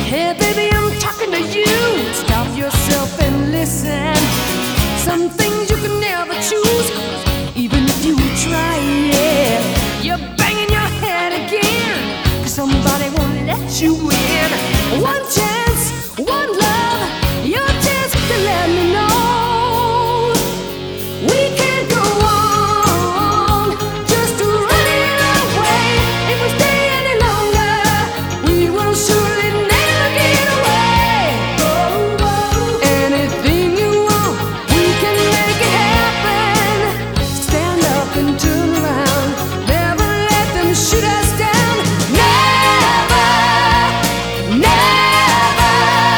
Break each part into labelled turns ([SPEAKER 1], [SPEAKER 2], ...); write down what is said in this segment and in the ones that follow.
[SPEAKER 1] Hey baby, I'm talking to you. Stop yourself and listen. Some things you can never choose, even if you try it. You're banging your head again, 'cause somebody won't let you in. One chance, one love, your chance to let me know. We can't go on just running away. If we stay any longer, we will surely never get away. Anything you want, we can make it happen. Stand up and turn around. Never let them shoot us down. Never, never,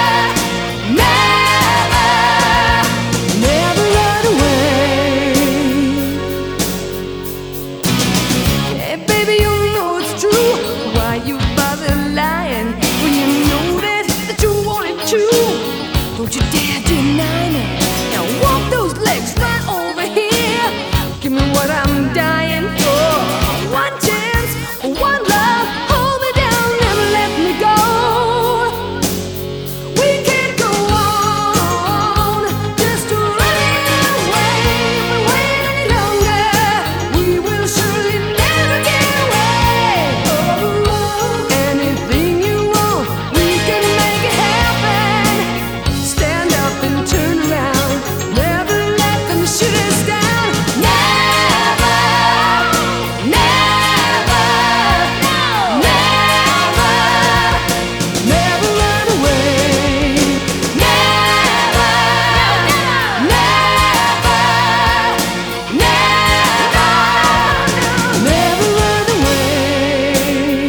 [SPEAKER 1] never, never run away. Hey baby, you know it's true. Why you bother lying when you know that you wanted to? Don't you dare deny me. Now walk those legs right over here. Give me what I'm dying for. One chance, one love. Hold me down, never let me go. We can't go on just running away. If we wait any longer, we will surely never get away. Anything you want, we can make it happen. Stand up and turn around. Never let them shoot us down. Never, never, never, never run away. Never, never, never run away.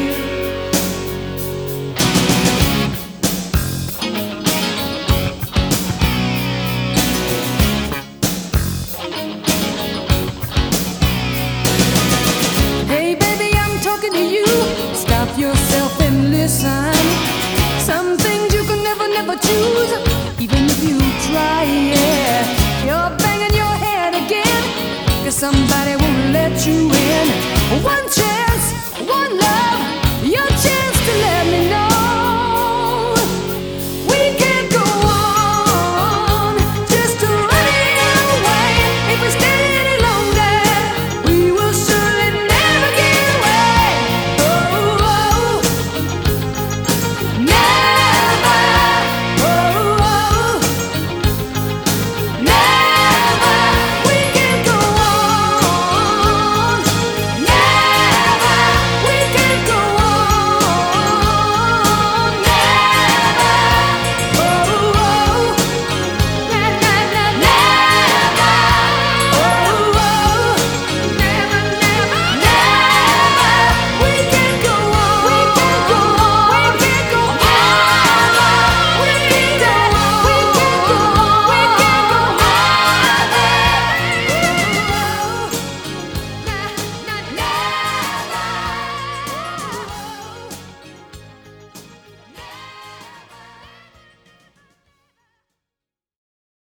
[SPEAKER 1] Hey baby, I'm talking to you. Stop yourself and listen. Some things you can never, never choose, even if you try it. You're banging your head again, 'cause somebody